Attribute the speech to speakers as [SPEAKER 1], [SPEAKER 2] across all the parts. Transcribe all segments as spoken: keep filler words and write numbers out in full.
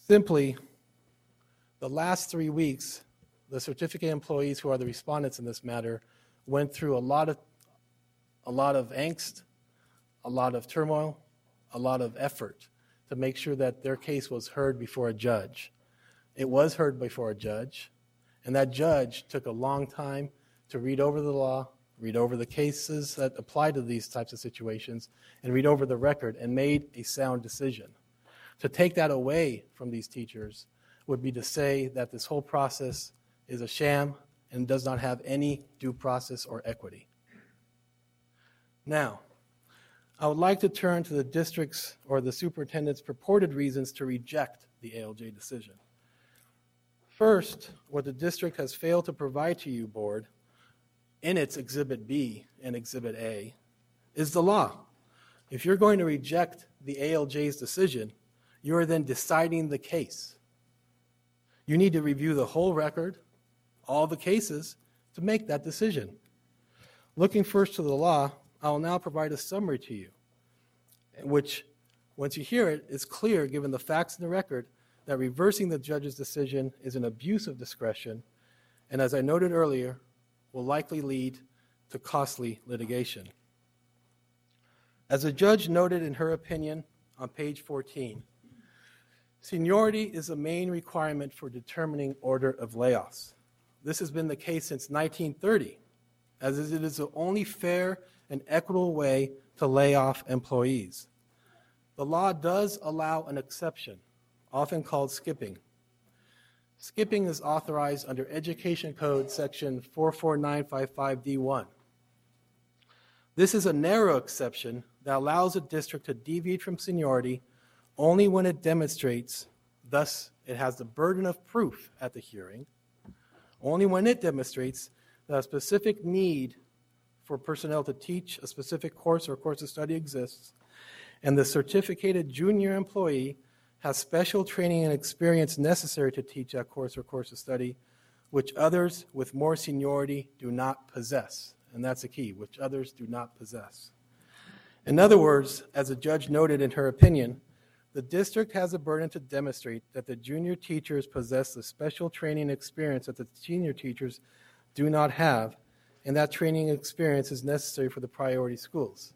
[SPEAKER 1] Simply, the last three weeks, the certificate employees who are the respondents in this matter went through a lot of, a lot of angst, a lot of turmoil, a lot of effort to make sure that their case was heard before a judge. It was heard before a judge, and that judge took a long time to read over the law, read over the cases that apply to these types of situations, and read over the record and made a sound decision. To take that away from these teachers would be to say that this whole process is a sham and does not have any due process or equity. Now, I would like to turn to the district's or the superintendent's purported reasons to reject the A L J decision. First, what the district has failed to provide to you, Board, in its Exhibit B and Exhibit A, is the law. If you're going to reject the A L J's decision, you are then deciding the case. You need to review the whole record, all the cases, to make that decision. Looking first to the law, I will now provide a summary to you, which, once you hear it, is clear given the facts in the record that reversing the judge's decision is an abuse of discretion, and as I noted earlier, will likely lead to costly litigation. As the judge noted in her opinion on page fourteen, seniority is the main requirement for determining order of layoffs. This has been the case since nineteen thirty, as it is the only fair and equitable way to lay off employees. The law does allow an exception, often called skipping. Skipping is authorized under Education Code section four four nine five five D one. This is a narrow exception that allows a district to deviate from seniority only when it demonstrates, thus it has the burden of proof at the hearing, only when it demonstrates that a specific need for personnel to teach a specific course or course of study exists, and the certificated junior employee has special training and experience necessary to teach that course or course of study, which others with more seniority do not possess. And that's the key, which others do not possess. In other words, as the judge noted in her opinion, the district has a burden to demonstrate that the junior teachers possess the special training and experience that the senior teachers do not have, and that training and experience is necessary for the priority schools.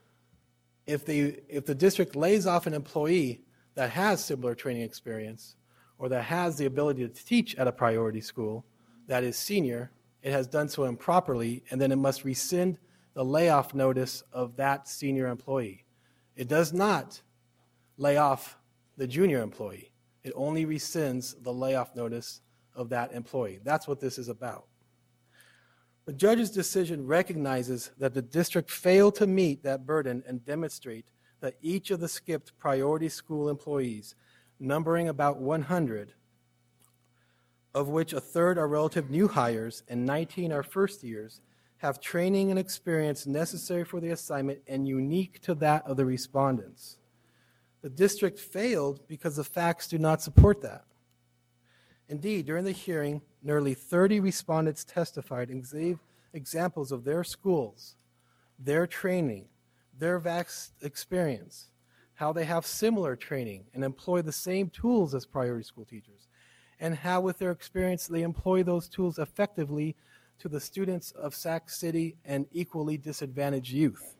[SPEAKER 1] If the, if the district lays off an employee that has similar training experience or that has the ability to teach at a priority school that is senior, it has done so improperly, and then it must rescind the layoff notice of that senior employee. It does not lay off the junior employee. It only rescinds the layoff notice of that employee. That's what this is about. The judge's decision recognizes that the district failed to meet that burden and demonstrate that each of the skipped priority school employees, numbering about one hundred, of which a third are relative new hires and nineteen are first years, have training and experience necessary for the assignment and unique to that of the respondents. The district failed because the facts do not support that. Indeed, during the hearing, nearly thirty respondents testified and gave examples of their schools, their training, their vast experience, how they have similar training and employ the same tools as priority school teachers, and how with their experience they employ those tools effectively to the students of Sac City and equally disadvantaged youth.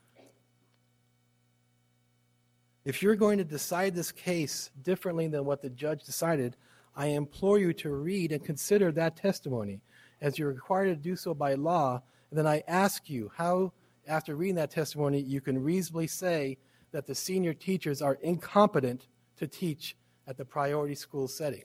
[SPEAKER 1] If you're going to decide this case differently than what the judge decided, I implore you to read and consider that testimony, as you're required to do so by law. And then I ask you how, after reading that testimony, you can reasonably say that the senior teachers are incompetent to teach at the priority school setting.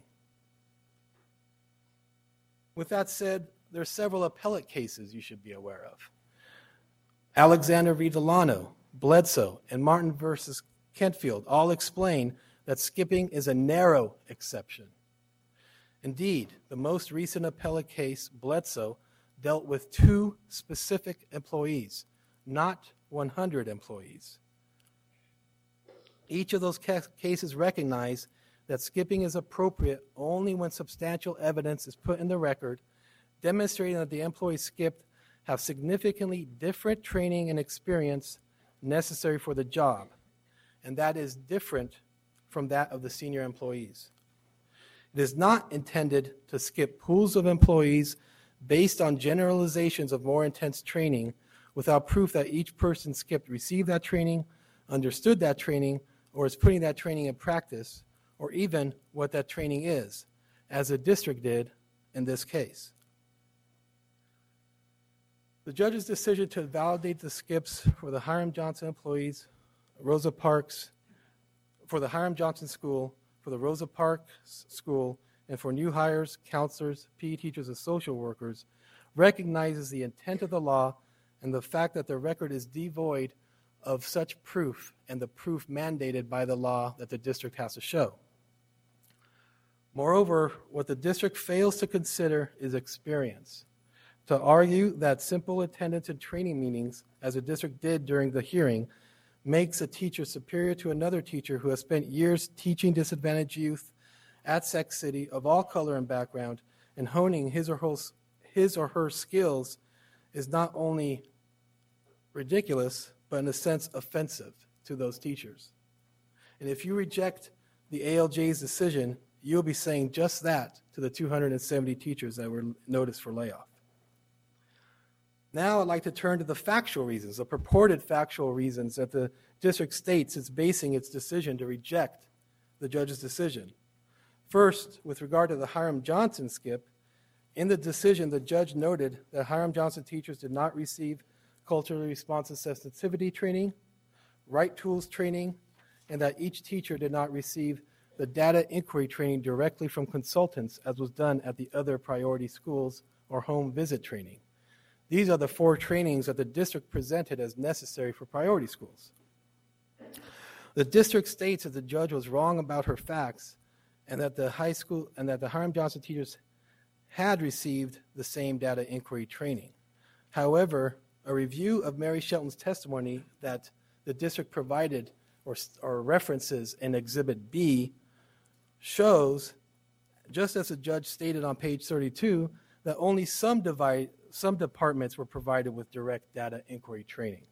[SPEAKER 1] With that said, there are several appellate cases you should be aware of. Alexander v. Delano, Bledsoe, and Martin versus Kentfield all explain that skipping is a narrow exception. Indeed, the most recent appellate case, Bledsoe, dealt with two specific employees, not one hundred employees. Each of those ca- cases recognize that skipping is appropriate only when substantial evidence is put in the record demonstrating that the employees skipped have significantly different training and experience necessary for the job, and that is different from that of the senior employees. It is not intended to skip pools of employees based on generalizations of more intense training without proof that each person skipped received that training, understood that training, or is putting that training in practice, or even what that training is, as the district did in this case. The judge's decision to validate the skips for the Hiram Johnson employees, Rosa Parks, for the Hiram Johnson School, for the Rosa Parks School, and for new hires, counselors, P E teachers, and social workers recognizes the intent of the law and the fact that the record is devoid of such proof and the proof mandated by the law that the district has to show. Moreover, what the district fails to consider is experience. To argue that simple attendance and training meetings, as the district did during the hearing, makes a teacher superior to another teacher who has spent years teaching disadvantaged youth at Sac City of all color and background and honing his or her, his or her skills is not only ridiculous, but in a sense offensive to those teachers. And if you reject the A L J's decision, you'll be saying just that to the two hundred seventy teachers that were noticed for layoff. Now I'd like to turn to the factual reasons, the purported factual reasons that the district states it's basing its decision to reject the judge's decision. First, with regard to the Hiram Johnson skip, in the decision, the judge noted that Hiram Johnson teachers did not receive culturally responsive sensitivity training, right tools training, and that each teacher did not receive the data inquiry training directly from consultants as was done at the other priority schools or home visit training. These are the four trainings that the district presented as necessary for priority schools. The district states that the judge was wrong about her facts and that the high school and that the Hiram Johnson teachers had received the same data inquiry training. However, a review of Mary Shelton's testimony that the district provided or, or references in Exhibit B shows, just as the judge stated on page thirty-two, that only some, divide, some departments were provided with direct data inquiry training.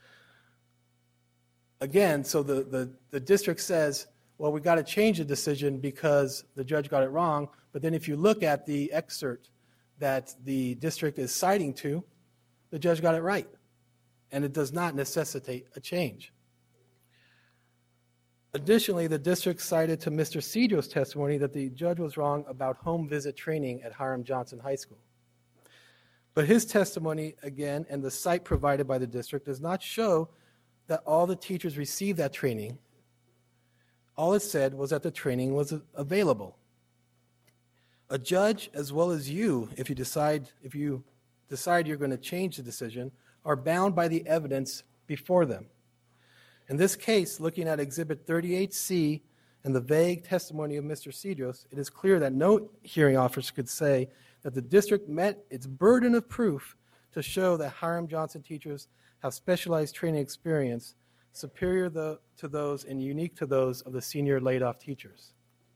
[SPEAKER 1] Again, so the, the, the district says, well, we got to change the decision because the judge got it wrong. But then if you look at the excerpt that the district is citing to, the judge got it right. And it does not necessitate a change. Additionally, the district cited to Mister Cedro's testimony that the judge was wrong about home visit training at Hiram Johnson High School. But his testimony, again, and the site provided by the district does not show that all the teachers received that training. All it said was that the training was available. A judge, as well as you, if you decide, if you decide you're going to change the decision, are bound by the evidence before them. In this case, looking at Exhibit thirty-eight C and the vague testimony of Mister Cedros, it is clear that no hearing officer could say that the district met its burden of proof to show that Hiram Johnson teachers have specialized training experience superior the, to those and unique to those of the senior laid-off teachers.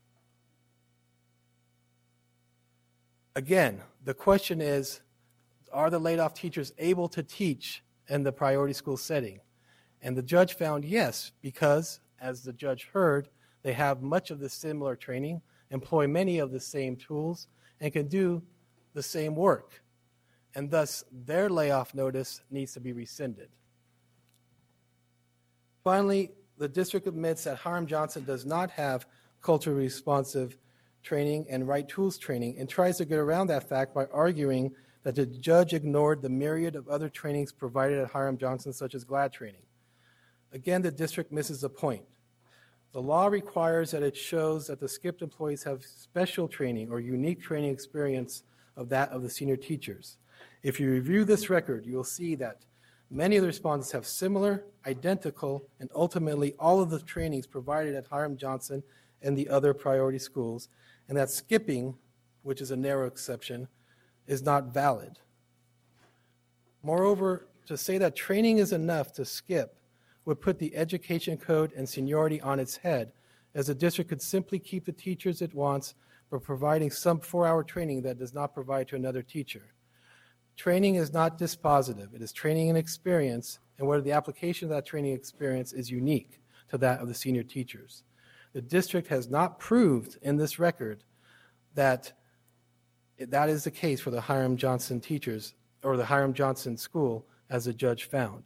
[SPEAKER 1] Again, the question is, are the laid-off teachers able to teach in the priority school setting? And the judge found yes, because, as the judge heard, they have much of the similar training, employ many of the same tools, and can do the same work. And thus, their layoff notice needs to be rescinded. Finally, the district admits that Hiram Johnson does not have culturally responsive training and right tools training and tries to get around that fact by arguing that the judge ignored the myriad of other trainings provided at Hiram Johnson, such as GLAD training. Again, the district misses the point. The law requires that it shows that the skipped employees have special training or unique training experience of that of the senior teachers. If you review this record, you will see that many of the respondents have similar, identical, and ultimately all of the trainings provided at Hiram Johnson and the other priority schools, and that skipping, which is a narrow exception, is not valid. Moreover, to say that training is enough to skip would put the education code and seniority on its head, as the district could simply keep the teachers it wants by providing some four-hour training that does not provide to another teacher. Training is not dispositive. It is training and experience, and whether the application of that training experience is unique to that of the senior teachers. The district has not proved in this record that that is the case for the Hiram Johnson teachers or the Hiram Johnson school, as the judge found.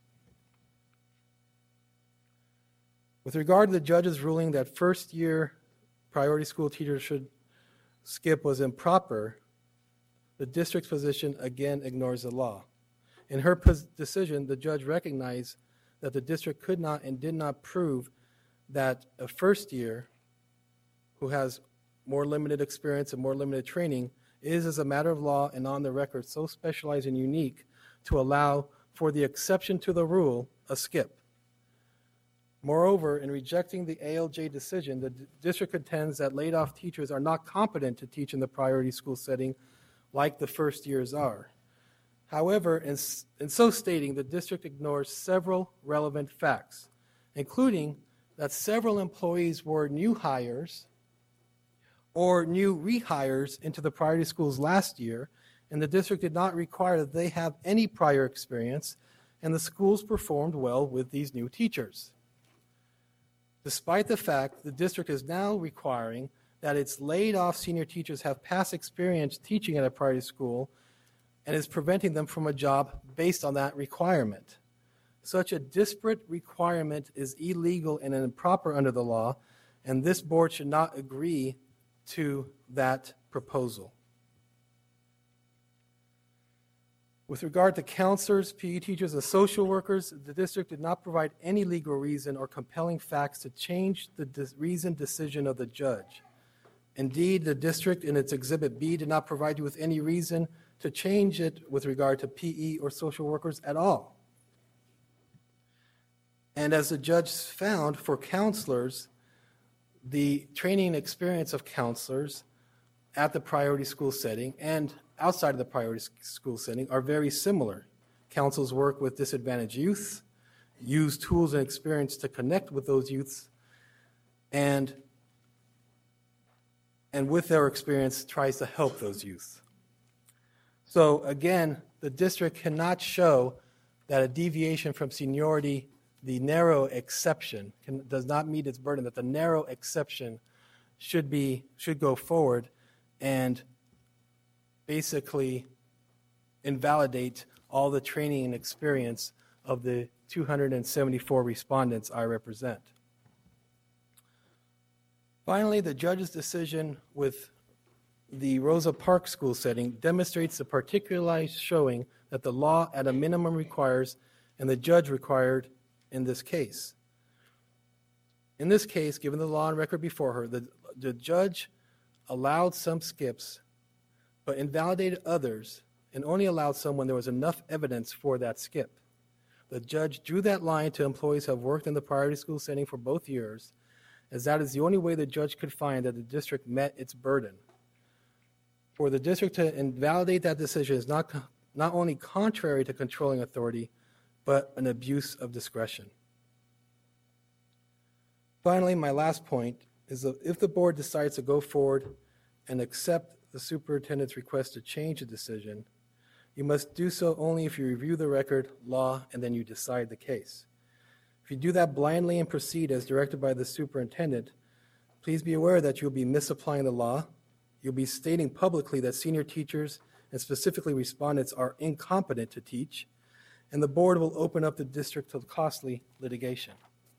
[SPEAKER 1] With regard to the judge's ruling that first-year priority school teachers should skip was improper, the district's position again ignores the law. In her pos- decision, the judge recognized that the district could not and did not prove that a first year who has more limited experience and more limited training is, as a matter of law and on the record, so specialized and unique to allow for the exception to the rule, a skip. Moreover, in rejecting the A L J decision, the d- district contends that laid-off teachers are not competent to teach in the priority school setting like the first years are. However, in, s- in so stating, the district ignores several relevant facts, including that several employees were new hires or new rehires into the priority schools last year, and the district did not require that they have any prior experience, and the schools performed well with these new teachers. Despite the fact the district is now requiring that its laid-off senior teachers have past experience teaching at a priority school and is preventing them from a job based on that requirement. Such a disparate requirement is illegal and improper under the law, and this board should not agree to that proposal. With regard to counselors, P E teachers, and social workers, the district did not provide any legal reason or compelling facts to change the de- reasoned decision of the judge. Indeed, the district in its Exhibit B did not provide you with any reason to change it with regard to P E or social workers at all. And as the judge found, for counselors, the training and experience of counselors at the priority school setting and outside of the priority school setting are very similar. Counselors work with disadvantaged youth, use tools and experience to connect with those youths, and, and with their experience tries to help those youth. So again, the district cannot show that a deviation from seniority, the narrow exception, can, does not meet its burden, that the narrow exception should be should go forward and basically invalidate all the training and experience of the two hundred seventy-four respondents I represent. Finally, the judge's decision with the Rosa Parks school setting demonstrates the particularized showing that the law at a minimum requires and the judge required in this case. In this case, given the law and record before her, the, the judge allowed some skips but invalidated others and only allowed some when there was enough evidence for that skip. The judge drew that line to employees who have worked in the priority school setting for both years, as that is the only way the judge could find that the district met its burden. For the district to invalidate that decision is not, not only contrary to controlling authority, but an abuse of discretion. Finally, my last point is that if the board decides to go forward and accept the superintendent's request to change the decision, you must do so only if you review the record, law, and then you decide the case. If you do that blindly and proceed as directed by the superintendent, please be aware that you'll be misapplying the law. You'll be stating publicly that senior teachers, and specifically respondents, are incompetent to teach, and the board will open up the district to costly litigation.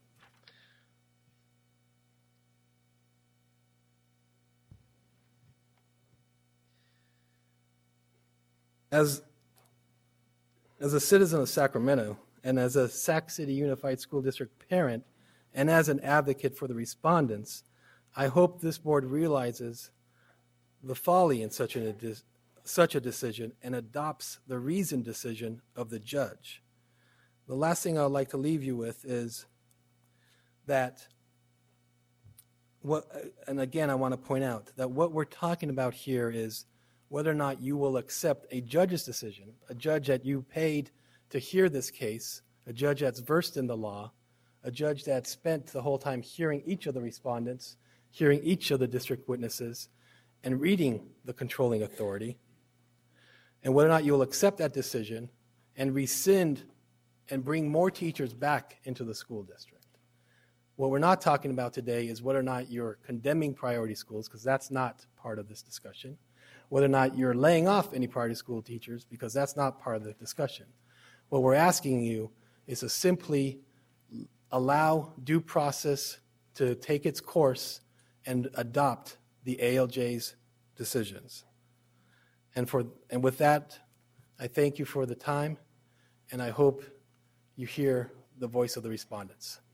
[SPEAKER 1] As, as a citizen of Sacramento, and as a Sac City Unified School District parent, and as an advocate for the respondents, I hope this board realizes the folly in such a, such a decision and adopts the reasoned decision of the judge. The last thing I would like to leave you with is that, what, and again I want to point out, that what we're talking about here is whether or not you will accept a judge's decision, a judge that you paid to hear this case, a judge that's versed in the law, a judge that spent the whole time hearing each of the respondents, hearing each of the district witnesses, and reading the controlling authority, and whether or not you'll accept that decision and rescind and bring more teachers back into the school district. What we're not talking about today is whether or not you're condemning priority schools, because that's not part of this discussion. Whether or not you're laying off any priority school teachers, because that's not part of the discussion. What we're asking you is to simply allow due process to take its course and adopt the A L J's decisions. And for and with that, I thank you for the time, and I hope you hear the voice of the respondents.